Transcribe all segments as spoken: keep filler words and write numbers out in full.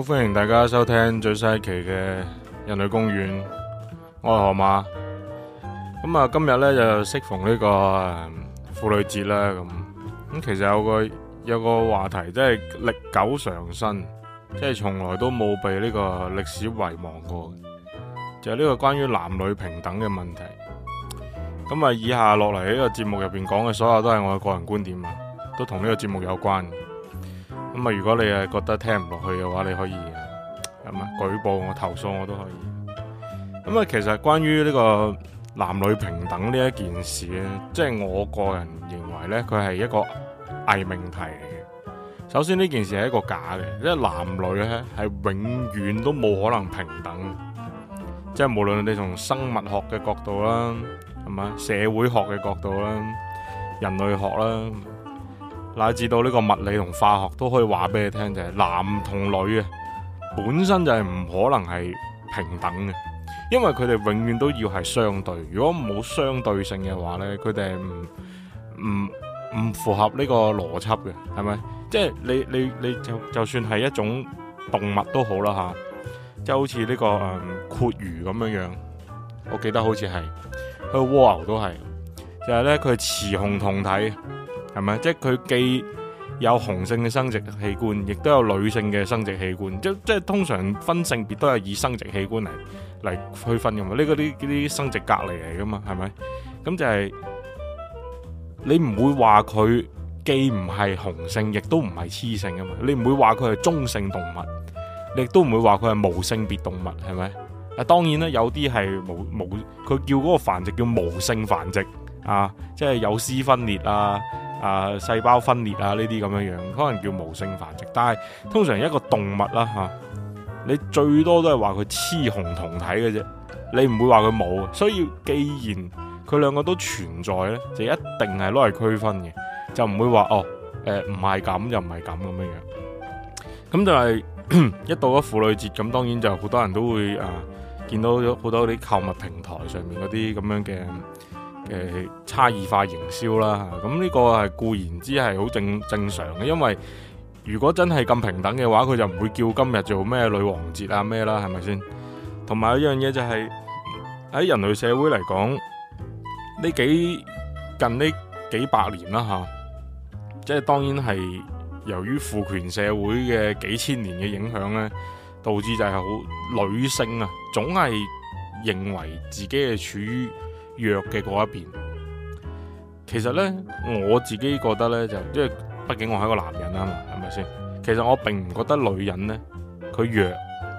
歡迎大家收聽最新一期嘅人類公園，我係河馬。咁啊，今日咧就適逢呢、這個誒婦女節啦，咁咁其實有個有個話題，即係歷久常新，即係從來都冇被呢個歷史遺忘過，就係、是、呢個關於男女平等嘅問題。咁啊，以下落嚟呢個節目入邊講嘅所有都係我嘅個人觀點啊，都同呢個節目有關。咁啊，如果你係覺得聽唔落去嘅話，你可以咁啊舉報我、投訴我都可以。咁啊，其實關於呢個男女平等呢一件事咧，即係我個人認為呢，佢係一個偽命題嚟嘅。首先呢件事係一個假嘅，因為男女咧係永遠都冇可能平等，即係無論你從生物學嘅角度啦，係嘛，社會學嘅角度啦，人類學啦，乃至到呢個物理同化學都可以話俾你聽，就係男同女啊本身就係唔可能係平等嘅，因為佢哋永遠都要係相對。如果冇相對性嘅話呢，佢哋係唔唔唔符合呢個邏輯嘅，係咪？即係你你你就就算係一種動物都好啦吓，即係好似呢個誒闊魚咁樣樣，我記得好似係個蝸牛都係，就係呢，佢係雌雄同體，係咪？即係佢既有雄性嘅生殖器官，亦都有女性嘅生殖器官，即即係通常分性別都係以生殖器官嚟嚟區分噶嘛，呢個啲啲生殖隔離嚟噶嘛，係咪？咁就係你唔會話佢既唔係雄性，亦都唔係雌性噶嘛，你唔會話佢係中性動物，你亦都唔會話佢係無性別動物，係咪？啊，當然啦，有啲係無無，佢叫嗰個繁殖叫無性繁殖啊，即係有絲分裂啊。啊，細胞分裂啊，呢啲咁樣樣，可能叫無性繁殖。但係通常一個動物啦嚇、啊，你最多都係話佢雌雄同體嘅啫，你唔會話佢冇。所以既然佢兩個都存在咧，就一定係攞嚟區分嘅，就唔會話哦誒唔係咁就唔係咁咁樣樣。咁就係、是、一到咗婦女節，咁當然就好多人都會啊見到咗好多啲購物平台上面嗰啲咁樣嘅。誒差異化營銷啦，咁呢個係固然之係好正正常嘅，因為如果真係咁平等嘅話，佢就唔會叫今日做咩女王節啊咩啦，係咪先？同埋有一樣嘢就係、是、喺人類社會嚟講，呢幾近呢幾百年啦嚇，即係當然係由於父權社會嘅幾千年嘅影響咧，導致就係好女性啊，總係認為自己係處於弱嘅嗰一邊。其實呢，我自己覺得呢，就因為畢竟我係一個男人啊嘛，係咪先？其實我並唔覺得女人呢，佢弱，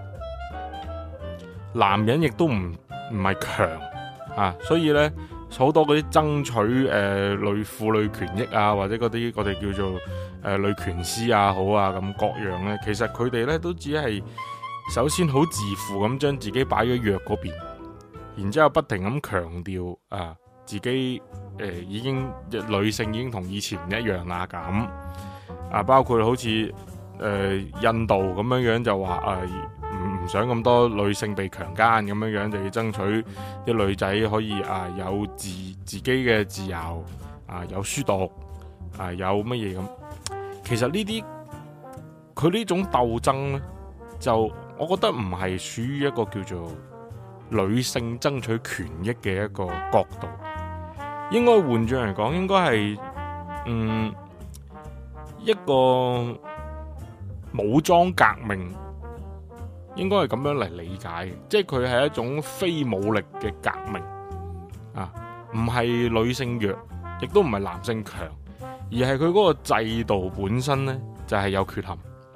男人亦都唔唔係強啊。所以呢，好多嗰啲爭取誒、呃、女婦女權益啊，或者嗰啲我哋叫做誒、呃、女權師啊好啊咁各樣呢，其實佢哋呢都只係首先好自負咁將自己擺咗弱嗰邊。然之後不停咁強調啊，自己誒、呃、已經女性已經同以前唔一樣啦咁啊，包括好似誒、呃、印度咁樣樣就話誒唔唔想咁多女性被強姦咁樣樣，就要爭取啲女仔可以啊有自自己嘅自由啊，有書讀啊，有乜嘢咁。其實呢啲佢呢種鬥爭咧，就我覺得唔係屬於一個叫做女性爭取權益嘅一個角度，應該換轉嚟講，應該係嗯一個武裝革命，應該係咁樣嚟理解嘅，即係佢係一種非武力嘅革命啊，唔係女性弱，亦都唔係男性強，而係佢嗰個制度本身呢，就係、是、有缺陷。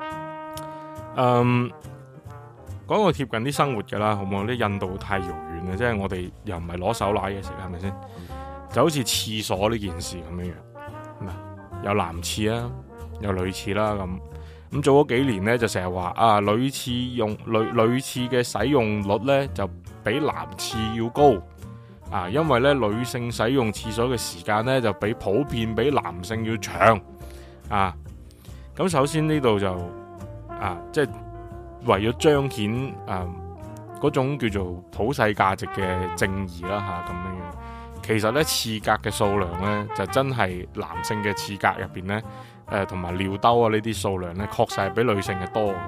嗯。講個貼近啲生活嘅啦，好唔好？啲印度太遙遠啦，即係我哋又唔係攞手攋嘢食，係咪先？就好似廁所呢件事咁樣樣，嗱，有男廁啦，有女廁啦，咁咁做咗幾年呢，就成日話啊，女廁用女女廁嘅使用率呢，就比男廁要高啊，因為呢，女性使用廁所嘅時間呢，就比普遍比男性要長啊。咁首先呢度就啊，即係。為咗彰顯誒嗰種叫做普世價值嘅正義啦嚇，咁樣樣，其實咧廁格嘅數量咧就真係男性嘅廁格入邊咧誒同埋尿兜啊呢啲數量咧確實係比女性嘅多嘅。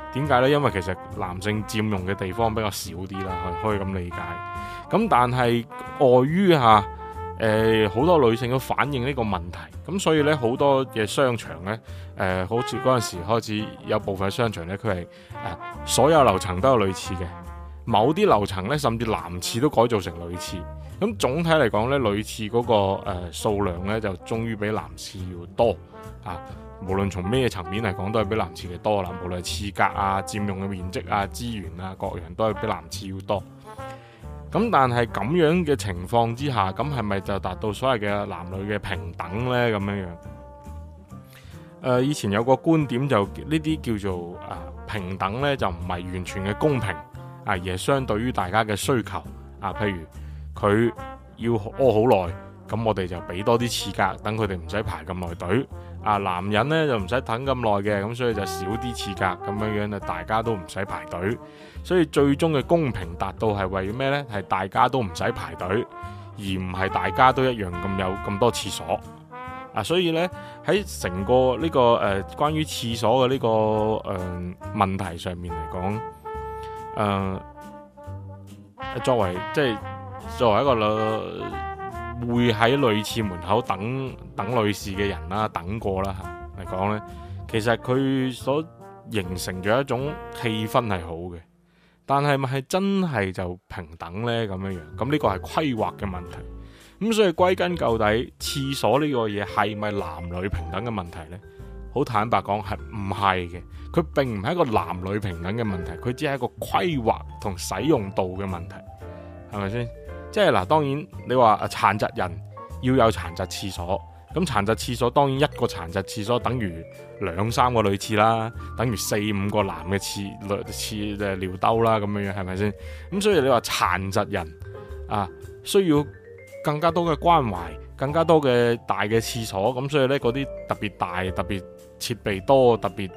點解呢？因為其實男性佔用嘅地方比較少啲啦，可以咁理解。咁但係礙於嚇誒好多女性都反映呢個問題，咁所以呢，好多嘅商場呢，誒、呃、好似嗰陣時開始有部分商場呢，佢係誒所有樓層都有女廁嘅，某啲樓層呢，甚至男廁都改造成女廁。咁總體嚟講呢，女廁嗰、那個誒、呃、數量呢，就終於比男廁要多啊！無論從咩層面嚟講，都係比男廁嘅多啦。無論係廁格啊、佔用嘅面積啊、資源啊各樣，都係比男廁要多。咁但係咁樣嘅情況之下，咁係咪就達到所謂嘅男女嘅平等呢？咁樣樣？誒、呃，以前有個觀點就呢啲叫做啊、呃、平等呢，就唔係完全嘅公平啊，而係相對於大家嘅需求啊。譬如佢要屙好耐，咁我哋就俾多啲廁格，等佢哋唔使排咁耐隊。啊，男人呢就唔使等咁耐嘅，咁所以就少啲廁格，咁樣樣啊，大家都唔使排隊，所以最終嘅公平達到係為咩呢？係大家都唔使排隊，而唔係大家都一樣咁有咁多廁所啊。所以呢，喺成個呢、這個誒、呃、關於廁所嘅呢、這個誒、呃、問題上面嚟講，誒、呃、作為即係作為一個女。會喺女廁門口等等女士嘅人啦，等過啦吓嚟講呢，其實佢所形成咗一種氣氛係好嘅，但係咪係真係就平等呢？咁樣樣？咁呢個係規劃嘅問題。咁所以歸根究底，廁所呢個嘢係咪男女平等嘅問題呢？好坦白講係唔係嘅，佢並唔係一個男女平等嘅問題，佢只係一個規劃同使用度嘅問題，係咪先？即係嗱，當然你話啊殘疾人要有殘疾廁所，咁殘疾廁所當然一個殘疾廁所等於兩三個女廁啦，等於四五個男嘅廁廁誒尿兜啦，咁樣樣係咪先？咁所以你話殘疾人啊需要更加多嘅關懷，更加多嘅大嘅廁所，咁所以呢，嗰啲特別大、特別設備多、特別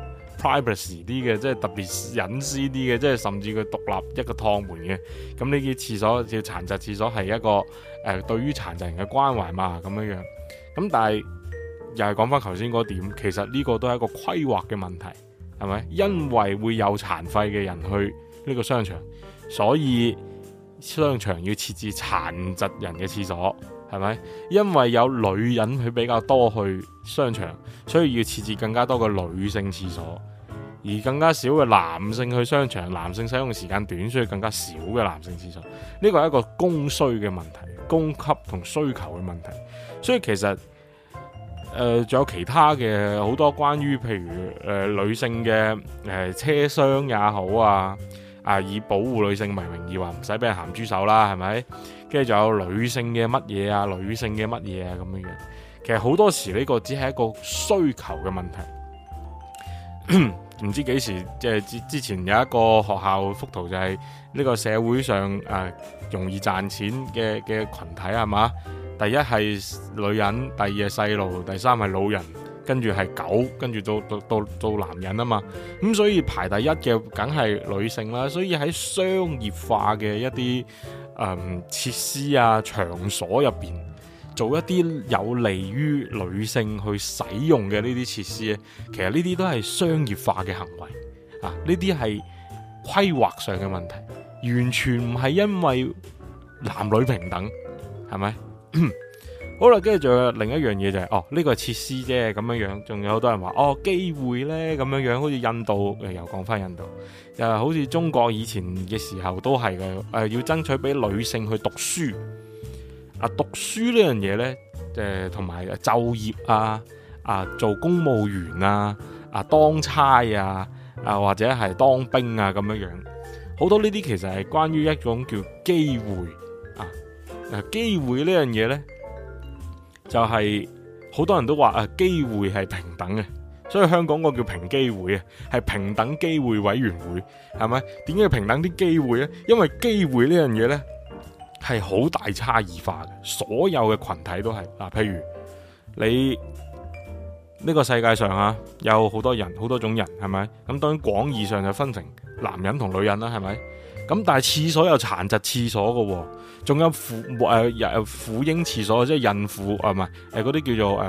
privacy 啲嘅，即係特別隱私啲嘅，即係甚至佢獨立一個趟門嘅，咁呢啲廁所叫殘疾廁所係一個誒、呃、對於殘疾人嘅關懷嘛，咁樣樣。咁但係又係講翻頭先嗰點，其實呢個都係一個規劃嘅問題，係咪？因為會有殘廢嘅人去呢個商場，所以商場要設置殘疾人嘅廁所，係咪？因為有女人佢比較多去商場，所以要設置更加多嘅女性廁所。而更加少嘅男性去商場，男性使用時間短，所以更加少嘅男性廁所。呢個係一個供需嘅問題，供給同需求嘅問題。所以其實誒仲有其他嘅好多關於譬如誒、呃、女性嘅誒、呃、車廂也好啊，啊以保護女性為名義話唔使俾人鹹豬手啦，係咪？跟住仲有女性嘅乜嘢啊，女性嘅乜嘢啊咁樣樣。其實好多時呢個只係一個需求嘅問題。唔知幾時即係之之前有一個學校幅圖就係呢個社會上誒、呃、容易賺錢嘅嘅群體係嘛？第一係女人，第二係細路，第三係老人，跟住係狗，跟住到到到到男人啊嘛。咁所以排第一嘅梗係女性啦。所以喺商業化嘅一啲誒設施啊場所入邊，做一啲有利於女性去使用嘅呢啲設施咧，其實呢啲都係商業化嘅行為啊！呢啲係規劃上嘅問題，完全唔係因為男女平等，係咪？好啦，跟住仲有另一樣嘢就係、是、哦，呢、這個係設施啫，咁樣樣，仲有好多人話哦機會呢，咁樣樣，好似印度又講翻印度，又好似中國以前嘅時候都係嘅，誒、呃、要爭取俾女性去讀書。啊，讀書呢樣嘢呢，誒同埋就業啊，啊做公務員啊，啊當差啊，啊或者係當兵啊咁樣樣，好多呢啲其實係關於一種叫機會啊。誒機會呢樣嘢呢，就係、是、好多人都話啊機會係平等嘅，所以香港個叫平機會啊，係平等機會委員會，係咪？點解要平等啲機會呢？因為機會呢樣嘢呢，係好大差異化嘅，所有嘅群體都係嗱，譬如你呢、這個世界上啊，有好多人，好多種人，係咪？咁當然廣義上就分成男人同女人啦，係咪？咁但係廁所有殘疾廁所嘅，仲有婦誒誒婦嬰廁所，即係孕婦啊，唔係誒嗰啲叫做誒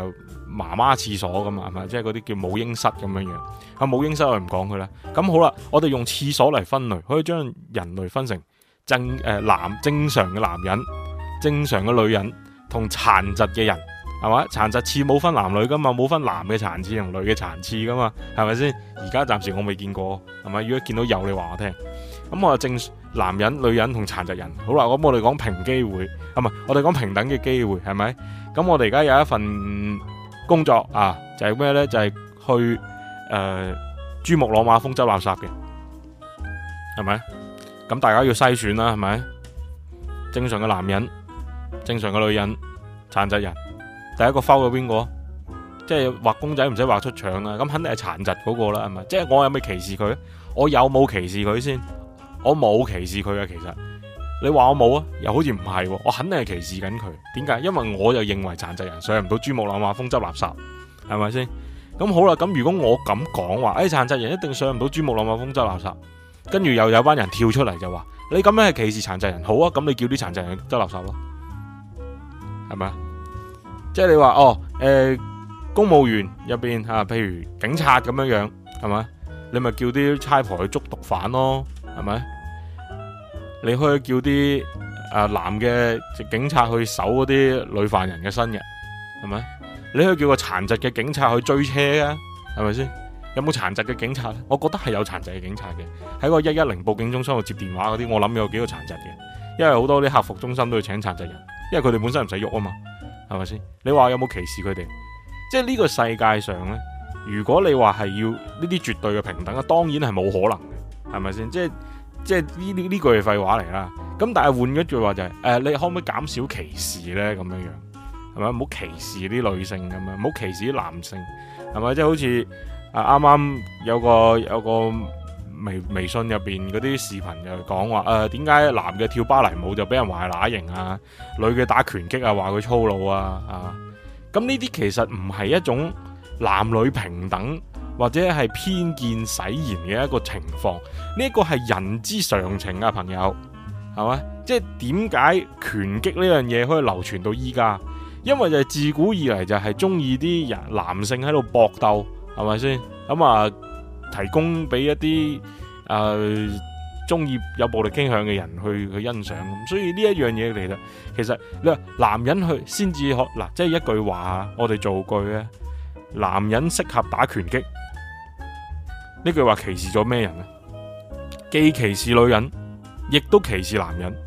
媽媽廁所噶嘛，係咪？即係嗰啲叫母嬰室咁樣樣。啊，母嬰室我哋唔講佢啦。咁好啦，我哋用廁所嚟分類，可以將人類分成正誒、呃、男正常嘅男人、正常嘅女人同殘疾嘅人，係嘛？殘疾廁冇分男女噶嘛，冇分男嘅殘廁同女嘅殘廁噶嘛，係咪先？而家暫時我未見過，係咪？如果見到有，你話我聽。咁我正男人、女人同殘疾人，好啦，咁我哋講平機會，係咪？我哋講平等嘅機會，係咪？咁我哋而家有一份工作啊，就係咩呢？就係、是、去誒、呃、珠穆朗瑪峰執垃圾嘅，係咪？咁大家要篩選啦，係咪？正常嘅男人、正常嘅女人、殘疾人，第一個 foul 咗邊個？即係畫公仔唔使畫出腸啦，咁肯定係殘疾嗰個啦，係咪？即係我有冇歧視佢？我有冇歧視佢先？我冇歧視佢啊，其實你話我冇啊，又好似唔係，我肯定係歧視緊佢。點解？因為我就認為殘疾人上唔到珠穆朗瑪峰執垃圾，係咪先？咁好啦，咁如果我咁講話，誒、哎，殘疾人一定上唔到珠穆朗瑪峰執垃圾，跟住又有班人跳出嚟就話，你咁樣係歧視殘疾人，好啊，咁你叫啲殘疾人執垃圾咯，係咪啊？即係你話哦，誒、呃，公務員入邊啊，譬如警察咁樣樣，係咪？你咪叫啲差婆去捉毒販咯。係咪？你可以叫啲誒、呃、男嘅警察去搜嗰啲女犯人嘅身嘅，係咪？你可以叫個殘疾嘅警察去追車啊，係咪先？有冇殘疾嘅警察咧？我覺得係有殘疾嘅警察嘅，喺個一一零報警中心度接電話嗰啲，我諗有幾個殘疾嘅，因為好多啲客服中心都要請殘疾人，因為佢哋本身唔使喐啊嘛，係咪先？你話有冇歧視佢哋？即係呢個世界上咧，如果你話係要呢啲絕對嘅平等啊，當然係冇可能嘅，係咪先？即係。即係呢呢呢句係廢話嚟啦，咁但係換一句話就係、是、誒、呃，你可唔可以減少歧視咧？咁樣樣係咪？唔好歧視啲女性咁樣，唔好歧視啲男性，係咪？即係好似啊啱啱有個有個微微信入邊嗰啲視頻就講話誒，點解男嘅跳芭蕾舞就俾人話係乸型啊，女嘅打拳擊啊話佢粗魯啊啊，咁呢啲其實唔係一種男女平等，或者係偏見使然嘅一個情況，呢一個係人之常情啊，朋友，係咪？即係點解拳擊呢樣嘢可以流傳到依家？因為就係自古以嚟就係中意啲人男性喺度搏鬥，係咪先？咁啊，提供俾一啲誒中意有暴力傾向嘅人去去欣賞。咁所以呢一樣嘢嚟啦，其實你話男人去先至可嗱，即係一句話，我哋造句咧，男人適合打拳擊。呢句話歧視咗咩人呢？既歧視女人，亦都歧視男人，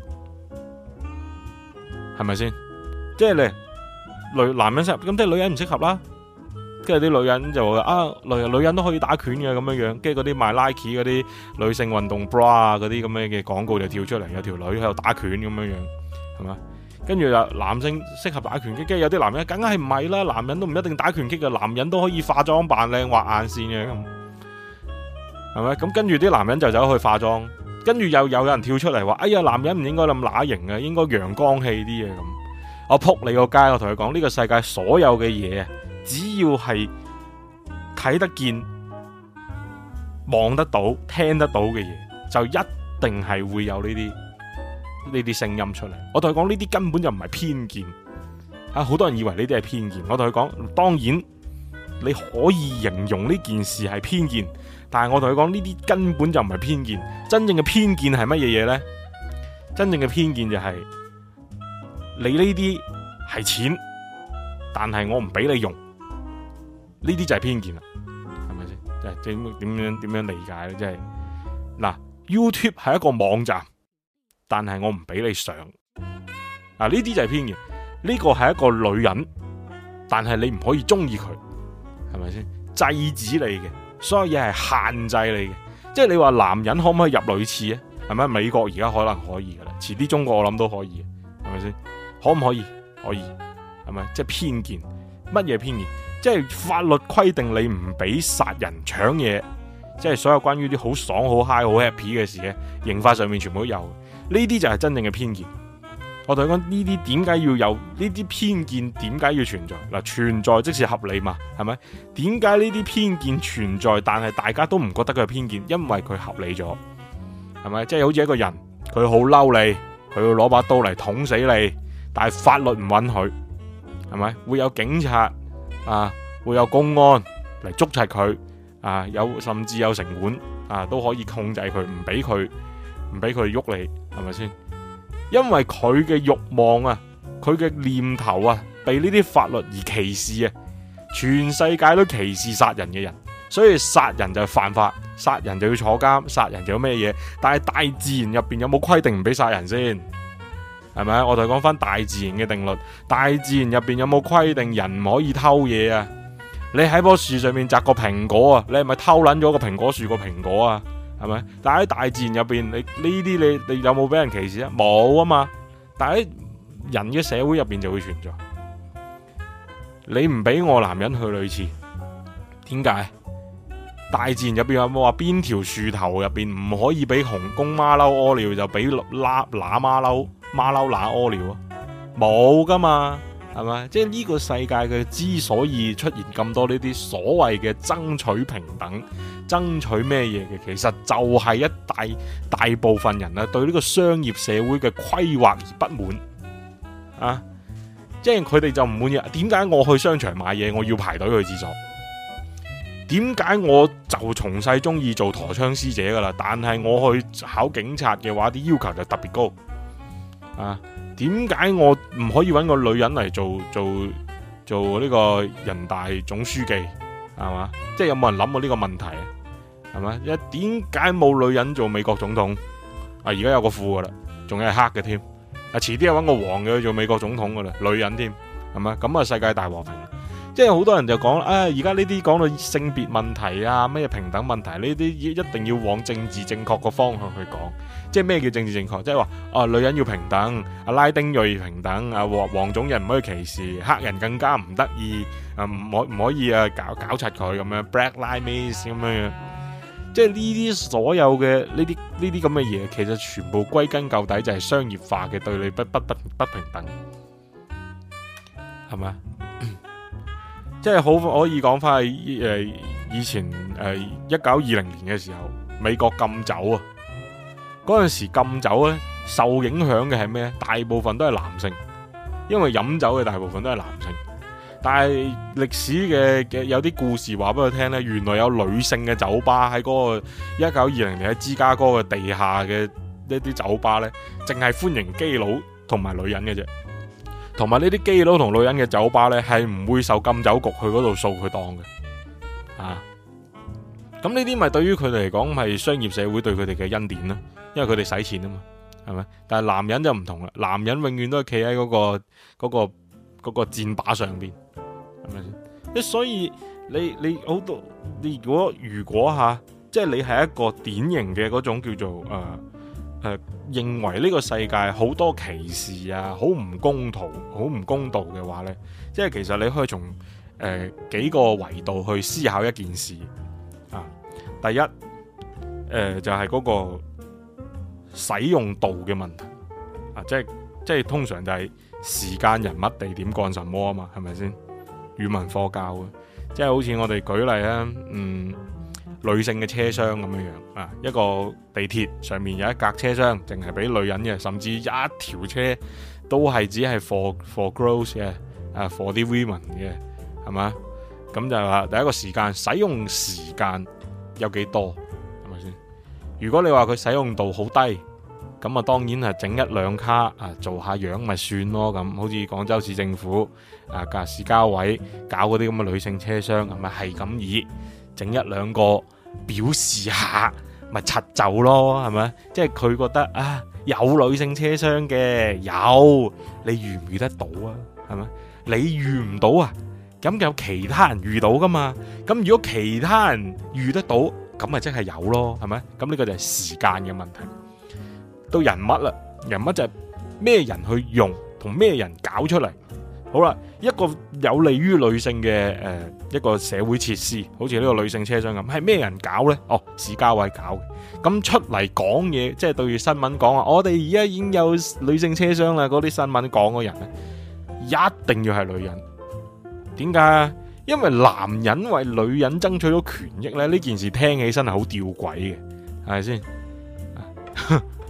係咪先？即係你女男人適合，咁即係女人唔適合啦。跟住啲女人就話啊，女女人都可以打拳嘅咁樣樣。跟住嗰啲賣 Nike 嗰啲女性運動 bra 啊，嗰啲咁樣嘅廣告就跳出嚟，有條女喺度打拳咁樣樣，係嘛？跟住又男性適合打拳擊，跟住有啲男人梗係唔係啦，男人都唔一定打拳擊嘅，男人都可以化妝扮靚畫眼線嘅咁。係咪？咁跟住啲男人就走去化妝，跟住又有人跳出嚟話：哎呀，男人唔應該咁乸型啊，應該陽光氣啲嘅咁。我撲你個街，我同佢講，呢個世界所有嘅嘢，只要係睇得見、望得到、聽得到嘅嘢，就一定係會有呢啲呢啲聲音出嚟。我同佢講，呢啲根本就唔係偏見啊！好多人以為呢啲係偏見。我同佢講，當然你可以形容呢件事係偏見。但係我同佢講，呢啲根本就唔係偏見，真正嘅偏見係乜嘢嘢呢？真正嘅偏見就係、是、你呢啲係錢，但係我唔俾你用，呢啲就係偏見啦，係咪先？即係點點樣點樣理解呢？即係嗱 ，YouTube 係一個網站，但係我唔俾你上，嗱呢啲就係偏見。呢個係一個女人，但係你唔可以中意佢，係咪先？制止你嘅。所有嘢係限制你嘅，即係你話男人可唔可以入女廁啊？係咪？美國而家可能可以噶啦，遲啲中國我諗都可以，係咪先？可唔可以？可以，係咪？即係偏見，乜嘢偏見？即係法律規定你唔俾殺人搶嘢，即係所有關於啲好爽、好 high、好 happy 嘅事嘅，刑法上面全部都有。呢啲就係真正嘅偏見。我同你講，呢啲點解要有呢啲偏見？點解要存在？嗱，存在即是合理嘛，係咪？點解呢啲偏見存在，但係大家都唔覺得佢係偏見？因為佢合理咗，係咪？即係好似一個人，佢好嬲你，佢要攞把刀嚟捅死你，但係法律唔允許，係咪？會有警察啊，會有公安嚟捉齊佢啊，有甚至有城管啊都可以控制佢，唔俾佢唔俾佢喐你，係咪先？因為佢嘅慾望啊，佢嘅念頭啊，被呢啲法律而歧視啊，全世界都歧視殺人嘅人，所以殺人就係犯法，殺人就要坐監，殺人就有咩嘢？但係大自然入邊有冇規定唔俾殺人先？係咪？我哋講翻大自然嘅定律，大自然入邊有冇規定人唔可以偷嘢啊？你喺棵樹上面摘個蘋果啊，你係咪偷撚咗個蘋果樹個蘋果啊？係咪？但係喺大自然入邊，你呢啲你你有冇俾人歧視啊？冇啊嘛。但係喺人嘅社會入邊就會存在。你唔俾我男人去女廁，點解？大自然入邊有冇話邊條樹頭入邊唔可以俾熊公馬騮屙尿，就俾乸乸馬騮馬騮乸屙尿啊？冇噶嘛，係咪？即係呢個世界嘅之所以出現咁多呢啲所謂嘅爭取平等、爭取咩嘢嘅，其實就係一大大部分人啊對呢個商業社會嘅規劃而不滿啊！即係佢哋就唔滿意，點解我去商場買嘢我要排隊去廁所？點解我就從細中意做陀槍師姐噶啦？但係我去考警察嘅話，啲要求就特別高啊！點解我唔可以揾個女人嚟做做做呢個人大總書記？係嘛？即係有冇人諗過呢個問題？係咪？一點解冇女人做美國總統？啊，而家有個副噶啦，仲係黑嘅添。啊，遲啲又揾個黃嘅去做美國總統噶啦，女人添，係咪？咁啊，世界大和平。即係好多人就講啦，啊，而家呢啲講到性別問題啊，咩平等問題，呢啲一定要往政治正確個方向去講。即係咩叫政治正確？即係話，啊，女人要平等，阿拉丁裔平等，啊，黃黃種人唔可以歧視，黑人更加唔得意，啊，唔可唔可以啊搞搞柒佢咁樣 ，Black Lives Matter 咁樣。即係呢啲所有嘅呢啲呢啲咁嘅嘢，其實全部歸根究底就係商業化嘅對你不不不不平等，係咪？即係好可以講翻係誒以前誒一九二零年嘅時候，美國禁酒啊，嗰陣時禁酒咧受影響嘅係咩？大部分都係男性，因為飲酒嘅大部分都係男性。但係歷史嘅嘅有啲故事話俾我聽咧，原來有女性嘅酒吧喺嗰個一九二零年喺芝加哥嘅地下嘅呢啲酒吧咧，淨係歡迎基佬同埋女人嘅啫。同埋呢啲基佬同女人嘅酒吧呢，係唔會受禁酒局去嗰度掃佢檔嘅，啊！咁呢啲咪對於佢哋嚟講係商業社會對佢哋嘅恩典啦，因為佢哋使錢啊嘛，係咪？但係男人就唔同啦，男人永遠都係企喺嗰個嗰個嗰個戰靶上邊，係咪先？即所以你你好多你如果如果吓，即係你係一個典型嘅嗰種叫做誒。呃誒、呃，認為呢個世界好多歧視啊，好唔公道，好唔公道嘅話呢，即係其實你可以從誒、呃、幾個維度去思考一件事啊。第一，誒、呃、就係、是、嗰個使用度嘅問題啊，即係即係通常就係時間、人物、地點幹什麼啊嘛，係咪先？語文課教嘅，即係好似我哋舉例啊，嗯。女性嘅車廂咁樣樣啊，一個地鐵上面有一格車廂，淨係俾女人嘅，甚至一條車都係只係 for for girls 嘅，啊 for 啲 women 嘅，係嘛？咁就話第一個時間使用時間有幾多，係咪先？如果你話佢使用度好低，咁啊當然係整一兩卡啊做下樣咪算咯，咁好似廣州市政府啊隔市交委搞嗰啲咁嘅女性車廂，係咪係咁以整一兩個？表示下咪柒走咯，係咪？即係佢覺得啊，有女性車廂嘅有，你遇唔遇得到啊？係咪？你遇唔到啊？咁有其他人遇到噶嘛？咁如果其他人遇得到，咁咪即係有咯，係咪？咁呢個就係時間嘅問題。到人物啦，人物就係咩人去用，同咩人搞出嚟。好啦，一個有利於女性嘅誒、呃、一個社會設施，好似呢個女性車廂咁，係咩人搞呢？哦，市交委搞嘅。咁出嚟講嘢，即係對住新聞講話，我哋而家已經有女性車廂啦。嗰啲新聞講嘅人咧，一定要係女人。點解？因為男人為女人爭取咗權益咧，呢件事聽起身係好吊詭嘅，係咪先？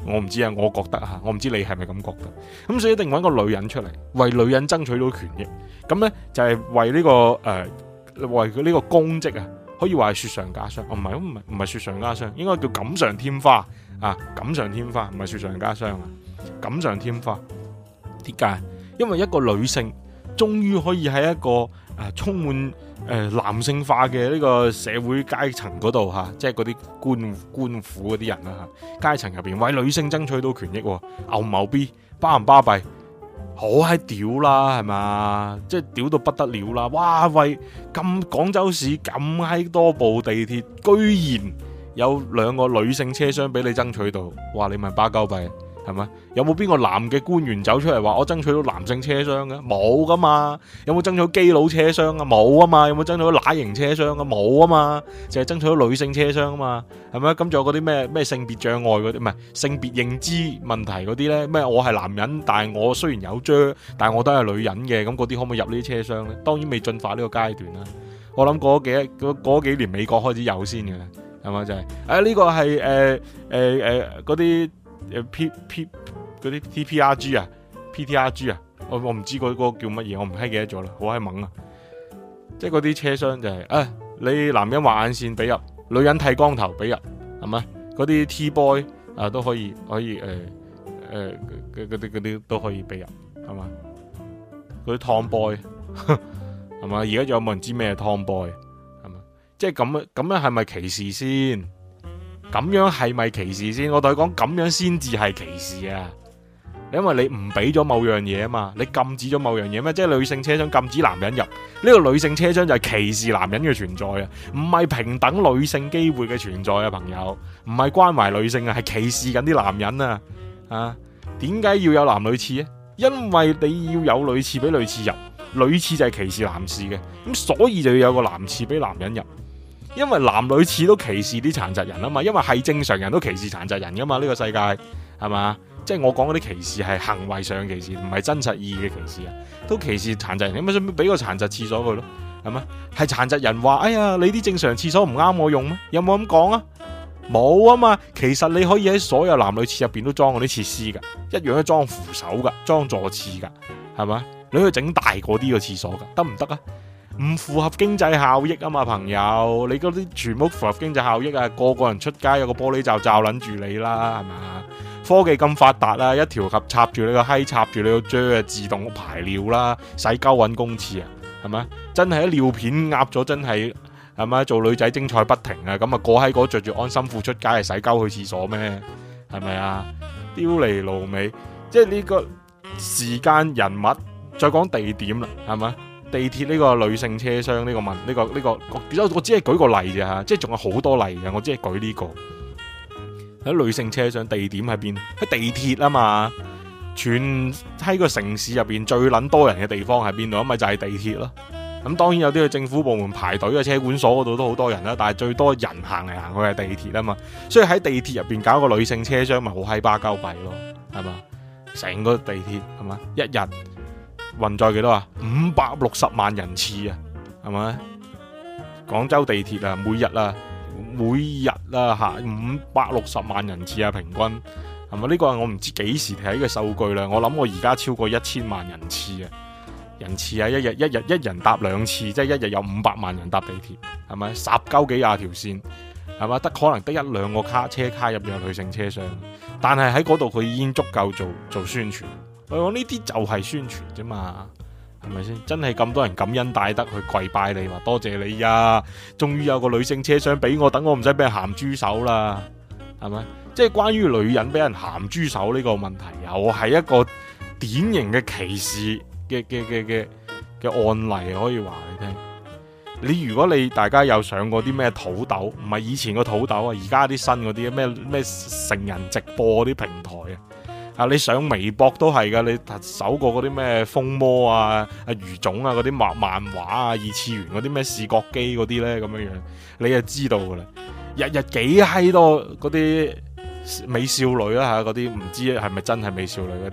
我唔知啊，我覺得吓，我唔知你係咪咁覺得。咁所以一定揾個女人出嚟，為女人爭取到權益。咁呢，就係、是、為呢、這個誒、呃，為佢呢個功績啊，可以話係雪上加霜。哦，唔係，唔係唔係雪上加霜，應該叫錦上添花啊！錦上添花，唔係雪上加霜啊！錦上添花，點解？因為一個女性終於可以喺一個誒、呃、充滿誒、呃、男性化嘅呢個社會階層嗰度吓，即係嗰啲官官府嗰啲人啦吓，階層入邊為女性爭取到權益，牛毛 B 巴唔巴閉，好閪屌啦，係嘛？即係屌到不得了啦！哇喂，咁廣州市咁閪多部地鐵，居然有兩個女性車廂俾你爭取到，哇！你問巴鳩閉？係咪？有冇邊個男嘅官員走出嚟話我爭取到男性車廂嘅？冇噶嘛。有冇爭取到基佬車廂啊？冇啊嘛。有冇爭取到乸型車廂啊？冇啊嘛。淨係爭取到女性車廂啊嘛。係咪？咁仲有嗰啲咩咩性別障礙嗰啲，唔係性別認知問題嗰啲咧？咩我係男人，但係我雖然有啫，但係我都係女人嘅。咁嗰啲可唔可以入呢啲車廂咧？當然未進化呢個階段啦。我諗過幾嗰幾年美國開始有先嘅，係咪就係、是？啊呢、這個係誒誒誒嗰啲。誒 P P 嗰啲 T P R G 啊 P T R G 啊，我我唔知嗰個叫乜嘢，我唔閪記得咗啦，好閪猛啊！即係嗰啲車廂就係、是、誒、哎，你男人畫眼線俾入，女人剃光頭俾入，係咪？嗰啲 T boy 啊都可以可以誒誒嗰啲嗰啲都可以俾入，係嘛？嗰啲 Tom boy 係嘛？而家仲有冇人知咩係 Tom boy 係嘛？即係咁樣咁樣係咪歧視先？咁樣係咪歧視先？我同你講，咁樣先至係歧視啊！因為你唔俾咗某樣嘢啊嘛，你禁止咗某樣嘢咩？即係女性車廂禁止男人入，呢、這個女性車廂就係歧視男人嘅存在啊！唔係平等女性機會嘅存在啊，朋友，唔係關懷女性啊，係歧視緊啲男人啊！啊，點解要有男女廁啊？因為你要有女廁俾女廁入，女廁就係歧視男士嘅，咁所以就要有個男廁俾男人入。因為男女廁都歧視啲殘疾人啊嘛，因為係正常人都歧視殘疾人噶嘛，呢、這個世界係嘛？即係我講嗰啲歧視係行為上嘅歧視，唔係真實意義嘅歧視啊，都歧視殘疾人，咁咪想俾個殘疾廁所佢咯，係咪？係殘疾人話：哎呀，你啲正常廁所唔啱我用咩？有冇咁講啊？冇啊嘛，其實你可以喺所有男女廁入邊都裝嗰啲設施噶，一樣都裝扶手噶，裝坐廁噶，係嘛？你可以整大過啲個廁所噶，得唔得啊？唔符合經濟效益啊嘛，朋友，你嗰啲全部符合經濟效益啊，個個人出街有個玻璃罩罩捻住你啦，係嘛？科技咁發達啦，一條盒插住你個閪，插住你個啫，自動排尿啦，使鳩搵公廁啊，係咪？真係啲尿片壓咗，真係係咪？做女仔精彩不停啊，咁啊過喺嗰着住安心褲出街係使鳩去廁所咩？係咪啊？丟嚟路尾，即係呢個時間人物，再講地點啦，係咪？地鐵呢個女性車廂呢個問呢、這個呢、這個我我只係舉個例啫吓，即係仲有好多例嘅，我只係舉呢、這個喺女性車廂地點喺邊？喺地鐵啊嘛，全喺個城市入邊最捻多人嘅地方喺邊度？咁咪就係、是、地鐵咯。咁當然有啲去政府部門排隊嘅車管所嗰度都好多人啦，但係最多人行嚟行去係地鐵啊嘛，所以喺地鐵入邊搞個女性車廂咪好閪巴鳩閉咯，係嘛？成個地鐵係嘛，一日運載幾多啊？五百六十萬人次啊，係咪？廣州地鐵啊，每日啊，每日啊吓五百六十萬人次啊，平均係咪？呢個係我唔知幾時睇嘅數據啦。我諗我而家超過一千萬人次啊，人次啊，一日一日一人搭兩次，即係一日有五百萬人搭地鐵，係咪？十鳩幾廿條線，係嘛？得可能得一兩個卡車卡入邊有女性車廂，但係喺嗰度佢已經足夠做做宣傳。我呢啲就係宣傳啫嘛，係咪先？真係咁多人感恩戴德去跪拜你，話多謝你呀！終於有個女性車廂俾我，等我唔使俾人鹹豬手啦，係咪？即係關於女人俾人鹹豬手呢個問題，又係一個典型嘅歧視嘅嘅嘅嘅嘅案例，可以話你聽。你如果你大家有上過啲咩土豆，唔係以前個土豆啊，而家啲新嗰啲咩咩成人直播嗰啲平台啊。啊！你上微博都係噶，你搜過嗰啲咩風魔啊、啊余總啊嗰啲漫漫畫啊、二次元嗰啲咩視覺機嗰啲咧，咁樣樣你就知道噶啦。日日幾閪多嗰啲美少女啦吓，嗰啲唔知係咪真係美少女嗰啲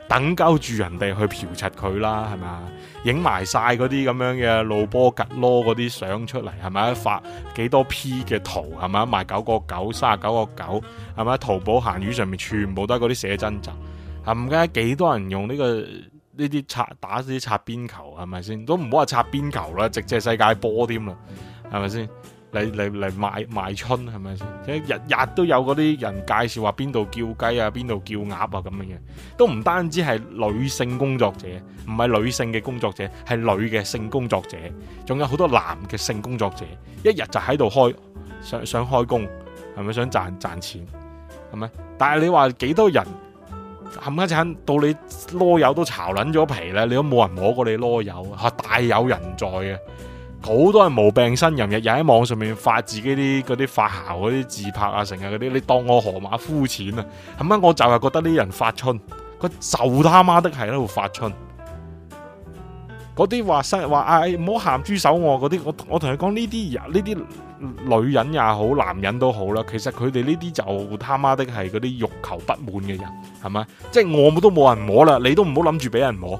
等鳩住人哋去嫖柒佢啦，係咪啊？影埋晒嗰啲咁樣嘅露波吉囉嗰啲相出嚟，係咪啊？發幾多 P 嘅圖，係咪啊？賣九個九，三十九個九，係咪啊？淘寶閒魚上面全部都係嗰啲寫真集，係唔該幾多人用呢、這個呢啲擦打啲擦邊球，係咪先？都唔好話擦邊球啦，直接世界波添啦，係咪先？嚟嚟嚟賣賣春係咪先？日日都有嗰啲人介紹話邊度叫雞啊，邊度叫鴨啊咁嘅嘢，都唔單止係女性工作者，唔係女性嘅工作者，係女嘅性工作者，仲有好多男嘅性工作者，一日就喺度開想想開工，係咪想賺賺錢？係咪？但係你話幾多人冚家鏟到你囉柚都巢撚咗皮咧，你都冇人摸過你囉柚，係大有人在嘅。好多人無病呻吟，日日喺網上面發自己啲嗰啲發姣嗰啲自拍啊，成日嗰啲，你當我河馬膚淺啊？咁啊，我就係覺得呢啲人發春，佢就他媽的係喺度發春。嗰啲話生話啊，唔好鹹豬手我嗰啲，我我同你講呢啲人，呢啲女人也好，男人都好啦，其實佢哋呢啲就他媽的係嗰啲欲求不滿嘅人，係咪？即係我都冇人摸啦，你都唔好諗住俾人摸，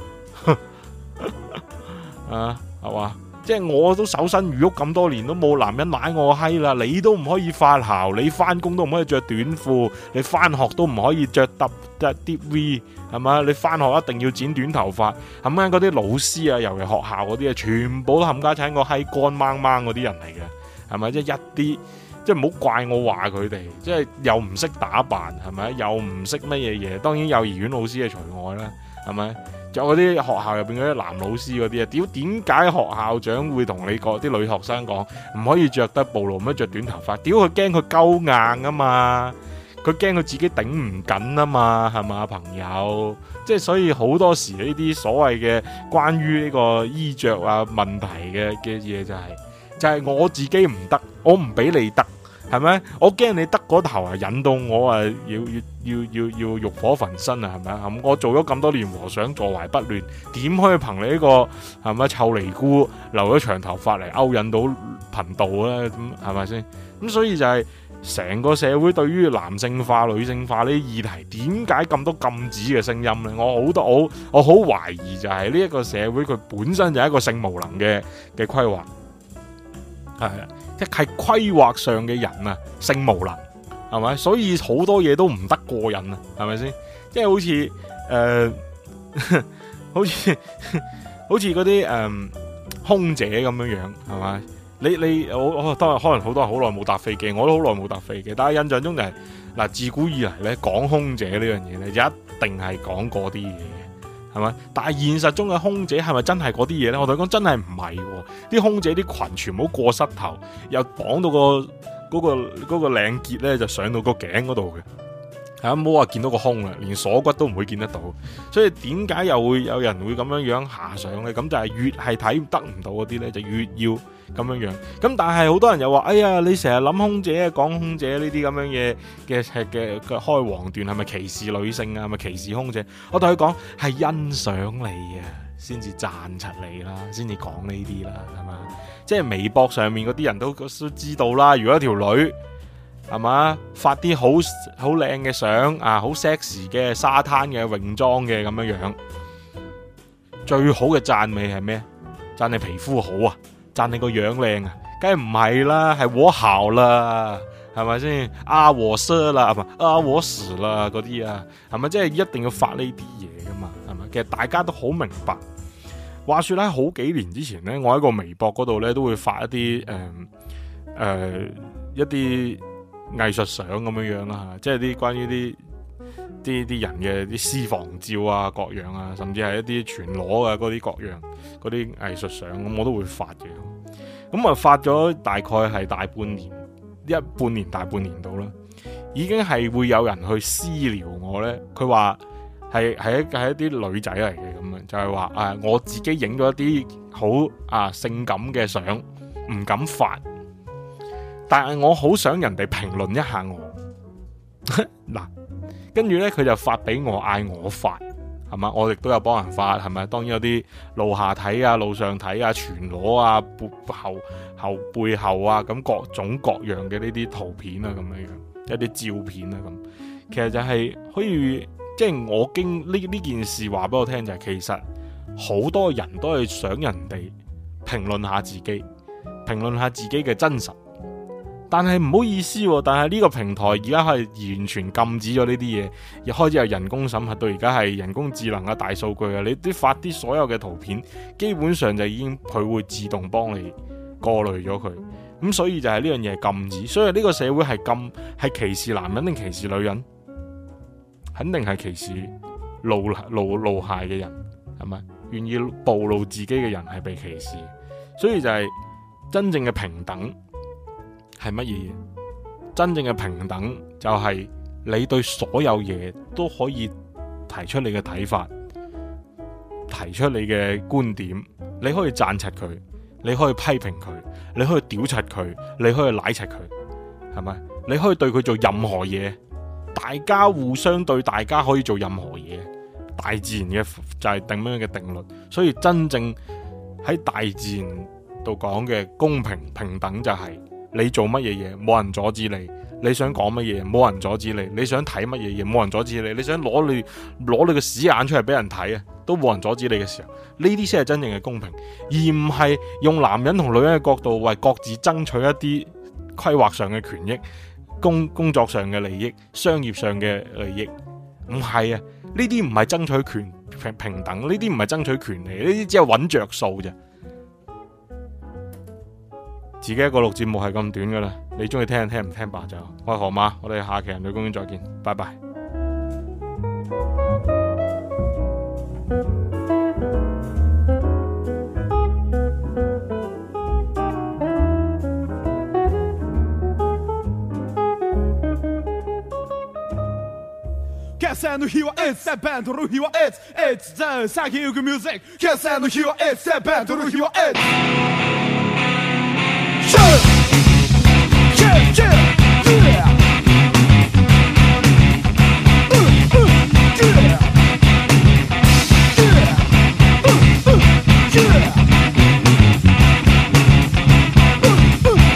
啊，係嘛？即係我都守身如玉咁多年，都冇男人奶我閪啦，你都唔可以發姣，你翻工都唔可以着短褲，你翻學都唔可以着揼着啲 V， 係嘛？你翻學一定要剪短頭髮，係咪？嗰啲老師啊，尤其學校嗰啲啊，全部都冚家鏟個閪乾掹掹嗰啲人嚟嘅，係咪？即係一啲，即係唔好怪我話佢哋，即係又唔識打扮，係咪？又唔識乜嘢嘢，當然幼兒園老師係除外啦，係咪？仲有嗰啲學校入邊嗰啲男老師嗰啲啊，屌點解學校長會同你講啲女學生講唔可以着得暴露，唔可以着短頭髮？屌佢驚佢鳩硬啊嘛，佢驚佢自己頂唔緊啊嘛，係嘛朋友？即係所以好多時呢啲所謂嘅關於呢個衣着啊問題嘅嘅嘢就係、是、就係、是、我自己唔得，我唔俾你得。係咪？我驚你得嗰頭啊，引到我啊，要要要要要欲火焚身啊，係咪啊？我做咗咁多年和尚，坐懷不亂，點可以憑你呢、這個係咪臭尼姑留咗長頭髮嚟勾引到貧道咧？咁係咪先？咁所以就係成個社會對於男性化、女性化呢啲議題，點解咁多禁止嘅聲音咧？我好多我我好懷疑就係呢一個社會佢本身就係一個性無能嘅嘅規劃，係啊。即係規劃上嘅人啊，性無能係咪？所以好多嘢都唔得過癮啊，係咪先？即係好似誒、呃，好似好似嗰啲誒空姐咁樣樣係咪？你你我我當然可能好多人好耐冇搭飛機，我都好耐冇搭飛機，但係印象中就係、是、嗱，自古以嚟咧講空姐呢樣嘢咧，一定係講嗰啲嘢。係咪？但係現實中嘅空姐係咪真係嗰啲嘢咧？我同你講真係唔係，啲空姐啲裙全部過膝頭，又綁到個嗰、嗰個嗰、嗰個領結咧，就上到個頸嗰度嘅。係啊，唔好話見到個胸啊，連鎖骨都唔會見得到。所以點解又會有人會咁樣樣下上咧？咁就係越係睇得唔到嗰啲咧，就越要咁樣樣。咁但係好多人又話：哎呀，你成日諗空姐、講空姐呢啲咁樣嘢嘅嘅嘅開黃段，係咪歧視女性啊？係咪歧視空姐？我同佢講係欣賞你啊，先至讚出你啦，先至講呢啲啦，係嘛？即係微博上面嗰啲人都都知道啦。如果一條女係嘛發啲好好靚嘅相啊，好 sexy 嘅沙灘嘅泳裝嘅咁樣樣，最好嘅讚美係咩？讚你皮膚好啊，讚你個樣靚啊，梗係唔係啦，係我好啦，係咪先？啊我射啦，唔係啊我死啦嗰啲啊，係咪？即係一定要發呢啲嘢噶嘛，係咪？其實大家都好明白。話說咧，好幾年之前咧，我喺個微博嗰度咧都會發一啲誒誒一啲藝術相咁樣樣啦，即係啲關於啲啲啲人嘅啲私房照啊，各樣啊，甚至係一啲全裸啊嗰啲各樣嗰啲藝術相，咁我都會發嘅。咁啊發咗大概係大半年，一半年大半年到啦，已經係會有人去私聊我咧。佢話係係一係一啲女仔嚟嘅咁樣，就係話誒我自己影咗一啲好啊性感嘅相，唔敢發。但係我好想人哋評論一下我，嗱，跟住咧佢就發俾我，嗌我發，係嘛？我亦都有幫人發，係咪？當然有啲露下體啊、露上體啊、全裸啊、背後後背後啊，咁各種各樣嘅呢啲圖片啊，咁樣樣一啲照片啊，咁其實就係可以即係我經呢呢件事話俾我聽就係，其實好多人都係想人哋評論下自己，評論下自己嘅真實。但係唔好意思，但係呢個平台而家係完全禁止咗呢啲嘢，又開始由人工審核到而家係人工智能嘅大數據啊！你啲發啲所有嘅圖片，基本上就已經佢會自動幫你過濾咗佢。咁所以就係呢樣嘢禁止。所以呢個社會係禁係歧視男人定歧視女人？肯定係歧視露露露械嘅人，係咪？願意暴露自己嘅人係被歧視。所以就係真正嘅平等。係乜嘢？真正嘅平等就係你對所有嘢都可以提出你嘅睇法，提出你嘅觀點，你可以讚柒佢，你可以批評佢，你可以屌柒佢，你可以奶柒佢，係咪？你可以對佢做任何嘢，大家互相對大家可以做任何嘢。大自然嘅就係定樣嘅定律，所以真正喺大自然度講嘅公平平等就係、是。你做乜嘢嘢，冇人阻止你；你想講乜嘢，冇人阻止你；你想睇乜嘢嘢，冇人阻止你；你想攞你攞你個屎眼出嚟俾人睇啊，都冇人阻止你嘅時候，呢啲先係真正嘅公平，而唔係用男人同女人嘅角度為各自爭取一啲規劃上嘅權益、工工作上嘅利益、商業上嘅利益。唔係啊，呢啲唔係爭取權平平等，呢啲唔係爭取權利，呢啲只係揾着數啫。自己一個錄節目係咁短噶啦，你中意聽聽唔聽罷就。我係河馬，我哋下期人類公園再見，拜拜。 決戦の日は It's the band の日は It's It's the 先行く music 決戦の日は It's the band の日は It's Shoot Yeah Yeah Yeah Uh Uh Yeah Yeah Uh Uh Yeah Uh Uh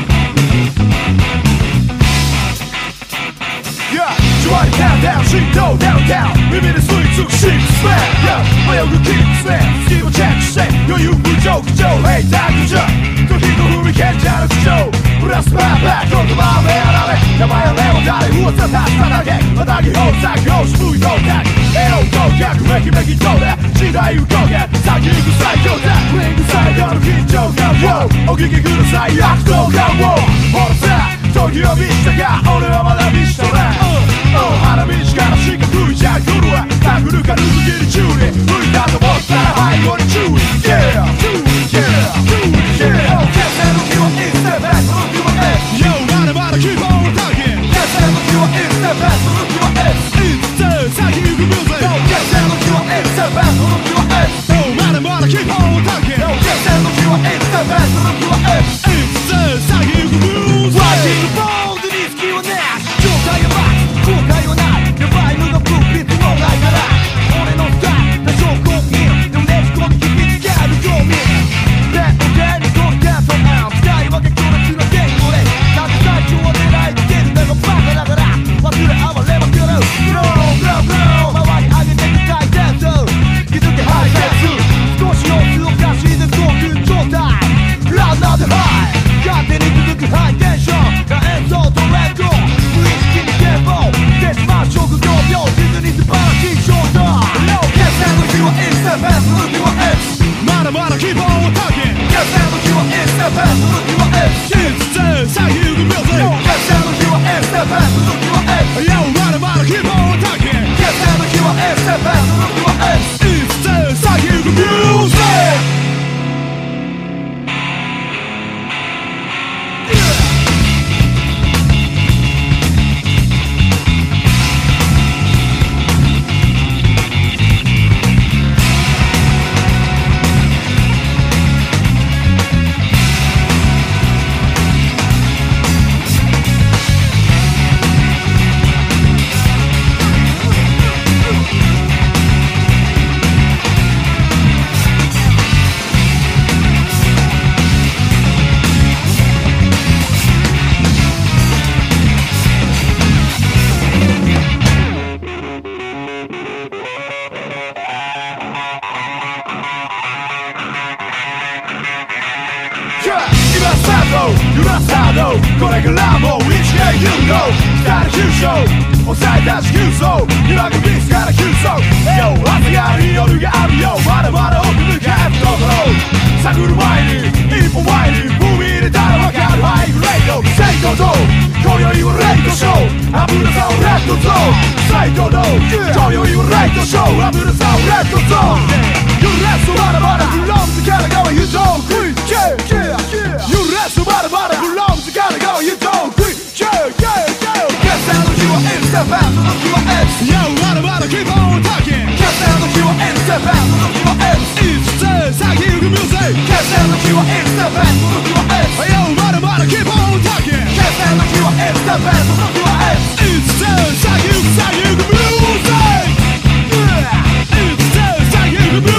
Yeah じわり countdown 振動 downtown 耳で吸い付くシックスマン Yeah 迷うキックスね隙をチェックして余裕無情苦情 Hey 大苦情時の踏み賢者の苦情プラスパーパー言葉を目やられ名前をレオ誰噂立つただけまたぎほう作業しぶいとたきエロ合格めきめきとで時代動け先行く最強だリングサイドの緊張感をお聞きください躍動感をほらさ時を見したが俺はまだ見しとない花道からしか吹いちゃう夜は殴るか抜きに注意吹いたと思ったら背後に注意 Yeah Yeah Yeah 決戦の日は It's the best の日は It's Yo まだまだ keep on talking 決戦の日は It's the best の日は It's It's the 先行く music 決戦の日は It's the best の日は It's Yo まだまだ keep on talking 決戦の日は It's the best の日は It's It's the 先行く music Watching the ball でリスキーはなし状態やばい後悔はないやばいのがブービットもないから俺のスタイル多少コンビニでもねじ込み響き合う興味レッドデーにゴールデントアウン使い分け強烈な言語でなんで最初は狙いつけるのがバカだから忘れ暴れまくる Blow blow blow 回り上げていきたいです気づけハイセンス少し様子おかしいで興奮状態ラウナーでハイ勝手に続くハイテンションが演奏とレッド無意識に健康してしまう職業病実に素晴らしい衝動決戦の日は It's the best の日は It's まだまだ希望をかけ決戦の日は It's the best の日は It's It's the 最優の music 決戦の日は It's the best の日は It's Yo まだまだ希望をかけ決戦の日は It's the best の日は It's It's the 最優の music 動揺らすハードこれからも一芸有能光急所抑えた地球層揺らぐビスから急走 Yo 朝がある夜があるよまだまだ奥向かうところ探る前に一歩前に踏み入れたら分かるハイグレード成功と今宵はレイトショー危なさをレッドゾーン最高の今宵はレイトショー危なさをレッドゾーン揺らすまだまだフロムズから側誘導クイッ揺らすまだまだフロムズから側誘導クイッ決戦の日はインスタファンその日は X Yo まだまだ keep on talking 決戦の日はインスタファンその日は X いつ先行くミュージック決戦の日はインスタファンその日は X Yo まだまだ keep on talking 決戦の日はインスタファンその日は X いつ先行く先行くミュージックいつ先行くミュージック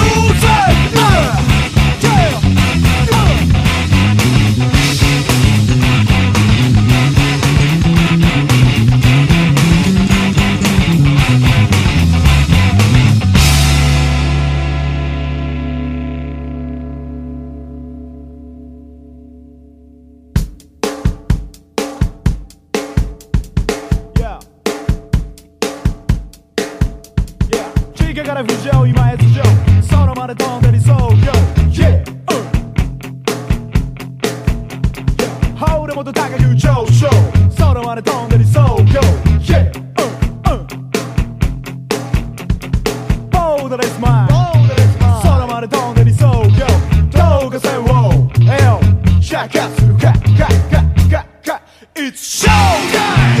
から浮上今へ頭上空まで飛んで理想 Yo Yeah羽織れもと高く上昇空まで飛んで理想 Yo Yeah Boulderless mind 空まで飛んで理想 Yo 動画線を L シャカするかかかかか It's showtime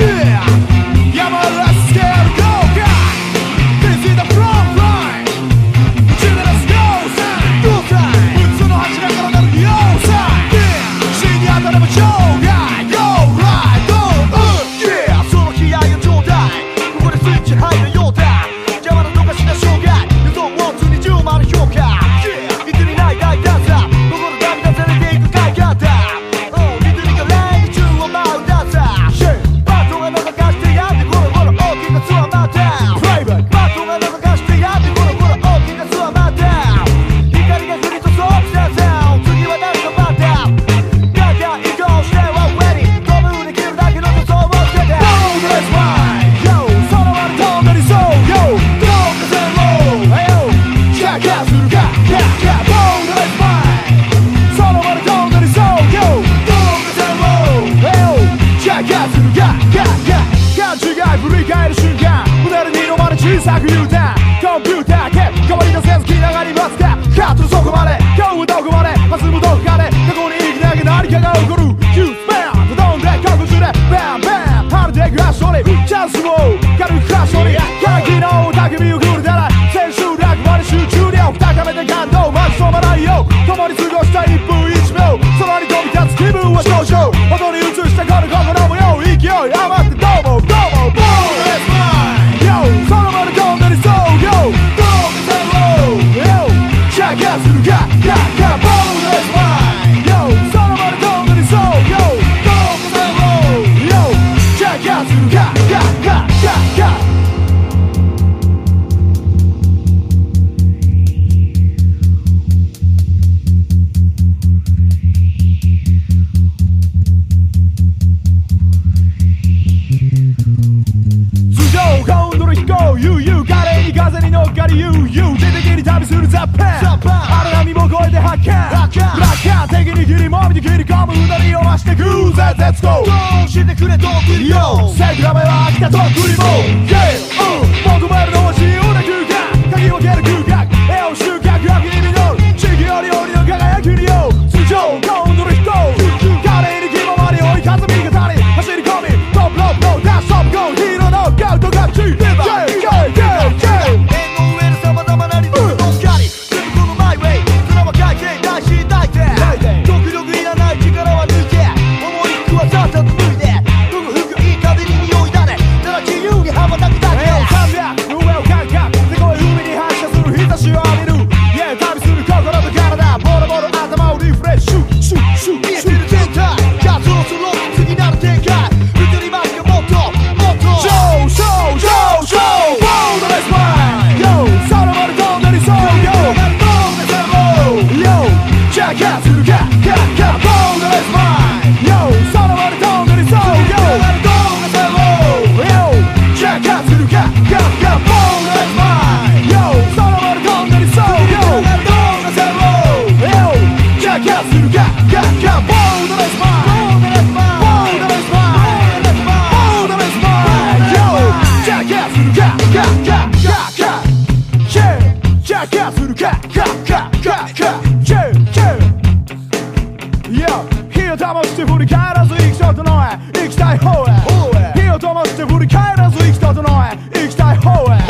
Yeah 山らすスケールゴーかThis is the front line ジェネラスゴーサイン普通の柱からなる要塞死に当たれば場外 Go right go Yeah その気合の状態ここでスイッチ入るようだ邪魔などかしな障害予想を通にじゅうまの評価いつにない大胆さ心涙されていく快感だリズミがレイン中を舞うダンサーバトンが覗かしてやってゴロゴロ大きなツアーマウンテンプレイバックバトンが覗かしてやってゴロゴロ大きなツアーマウンテン光が降り注ぐサウンド次は何のバッターガガ移行しては上に飛ぶできるだけの予想をつけて Boulderless mind Yo 空まで飛んだりそう Yo どうか線路 Yo シャカするかかか Boulderless mind 空まで飛んだりそう Yo どうか線路 Yo シャカするかかか勘違い振り返る瞬間胸にのまで小さく言うたコンピューター系変わりのせず気長に待つかカットそこまで今日はどこまで明日もどこかで過去に生きなきゃ何かが起こる You spam 飛んで各地でバンバン晴れてく足取りチャンスを軽く足取り歓喜の焚き火をくれたら千秋楽まで集中力高めて感動巻き込まないよ共に過ごしたいっぷんいちびょう空に飛び立つ気分は上昇音に映したこの心もよ勢い余ってどうもどうも Boulderless mind Yo 空まで飛んでりそう Yo どうか線路 Yo シャカするかかか Boulderless mind Yo 空まで飛んでりそう Yo どうか線路 Yo シャカするかかかかか今度の飛行悠々華麗に風に乗っかり悠々出てきに旅するザッパン荒波も越えて発見楽観的に切りもみで切り込むうなりを増してく Let's go どうしてくれとくりよセグラメは飽きたとっくりも Yeah 求めるのは自由な空間嗅ぎ分ける空間絵を収穫秋に実る地域より鬼の輝きによ通常今度の飛行華麗に気ままに追い風味方に走り込みトップロップのダッシュアップゴーヒーローのガウトガッチー縁の上で様々なリズムの光全部このマイウェイ綱は回転大し大転極力いらない力は抜いて重い服はさっさと脱いで脱ぐ服いい風に匂いだねただ自由に羽ばたくだけさんびゃく上を感覚すごい海に反射する日差しを浴びる Yeah 旅する心と体ボロボロ頭をリフレッシュシュッシュッ見えてる全体活動する次なる展開移りますよもっともっと Show show show show Boulderless mind Yo 空まで飛んだりそう Yo Boulderless mind Yo シャカするかかか Boulderless mind して振り返らず生きたとのへ行きたい方へ火を灯して振り返らず生きたとのへ行きたい方へ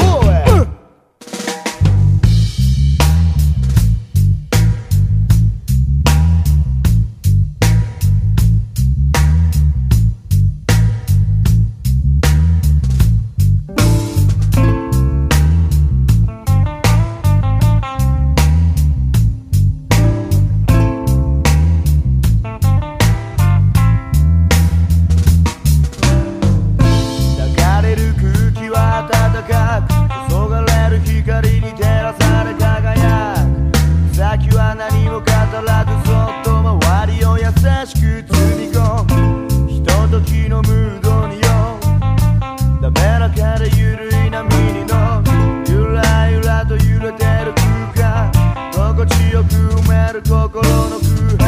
心の空